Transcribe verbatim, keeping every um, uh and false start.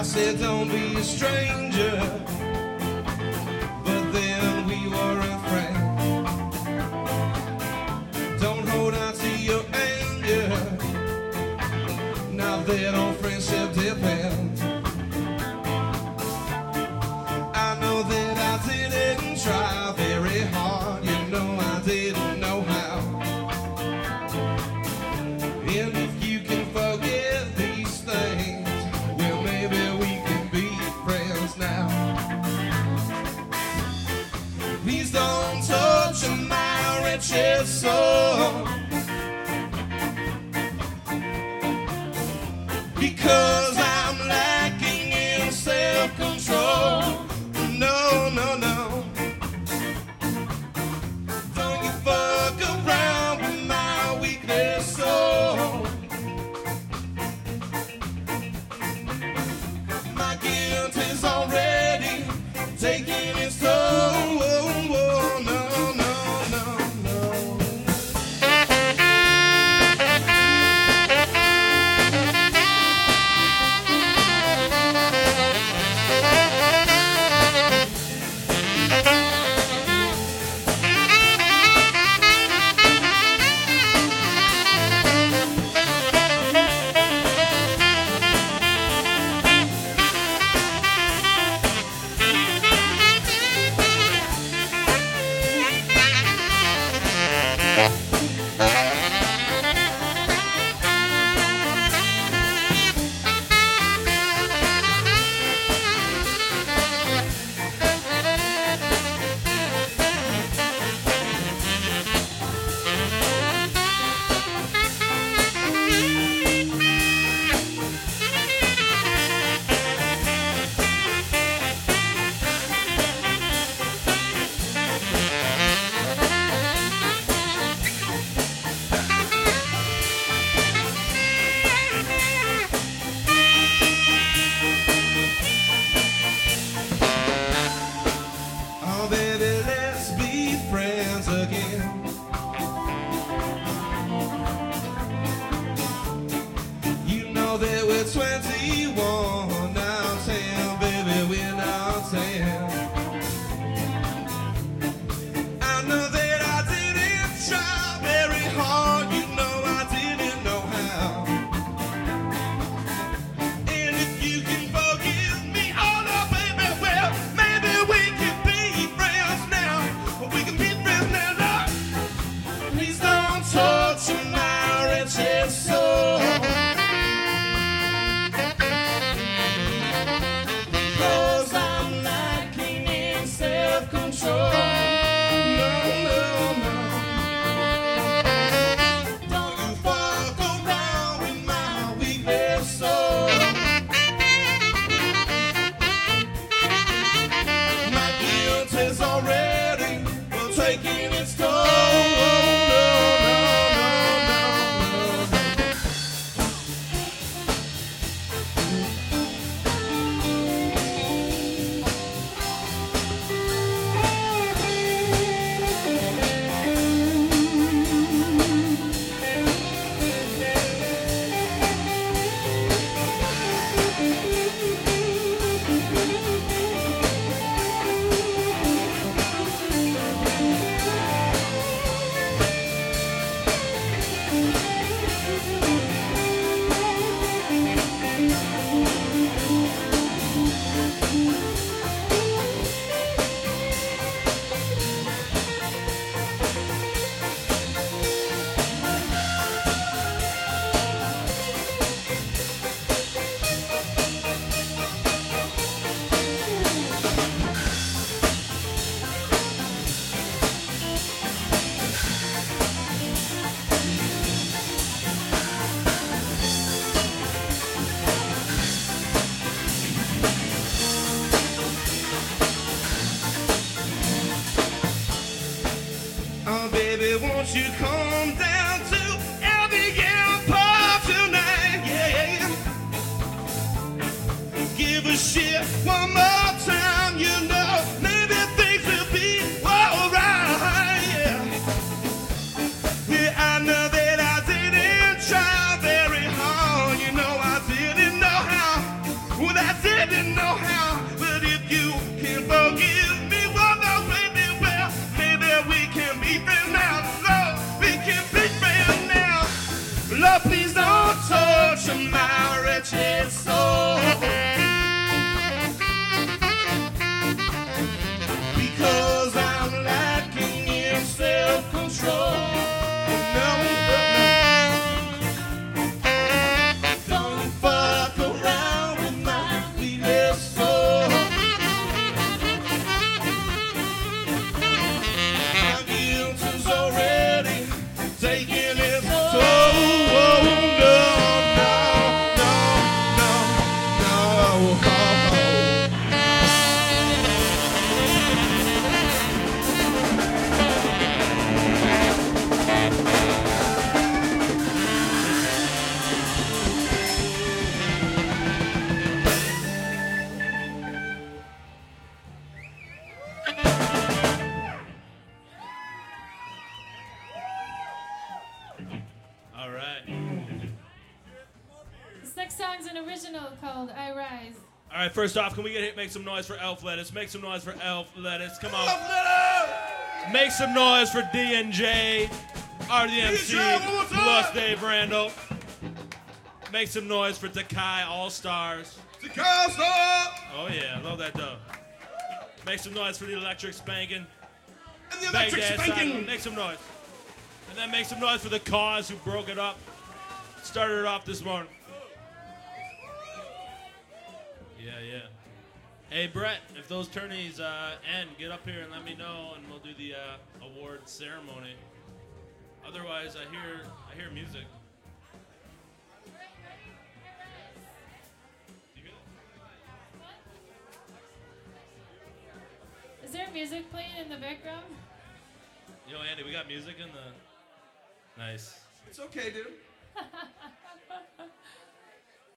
said don't be a stranger, but then we were a friend. Don't hold on to your anger, now that on friendship depends. I know that I didn't try very hard, you know I didn't know how. And if you can forget these things, well maybe we can be friends now. Please don't touch my wretched soul, because I'm lacking in self-control. No, no, no. Don't you fuck around with my weakness soul. My guilt is already taking its toll. No, no, no, no. Oh baby, let's be friends again. You know that we're twenty-one, now ten, baby, we're not ten. I know that I didn't try very hard, you know I didn't know how. And if you can forgive me, oh no, baby, well, maybe we can be friends now. We can be friends now, Lord. Please don't touch my wretched soul. making it so. Oh, no, no, no, no, no. All right. This next song's an original called I Rise. All right, first off, can we get make some noise for Elf Lettuce? Make some noise for Elf Lettuce. Come on. Elf Lettuce! Make some noise for D and J, R D M C, D J, one more time. plus Dave Randall. Make some noise for Takai All Stars. Takai Star! Oh yeah, love that dub. Make some noise for the Electric Spanking. And the electric Baghdad spanking! Side. Make some noise. And then make some noise for the Cause who broke it up. Started it off this morning. Yeah, yeah. Hey, Brett, if those tourneys uh, end, get up here and let me know, and we'll do the uh, award ceremony. Otherwise, I hear I hear music. You good? Is there music playing in the background? Yo, Andy, we got music in the. Nice. It's okay, dude.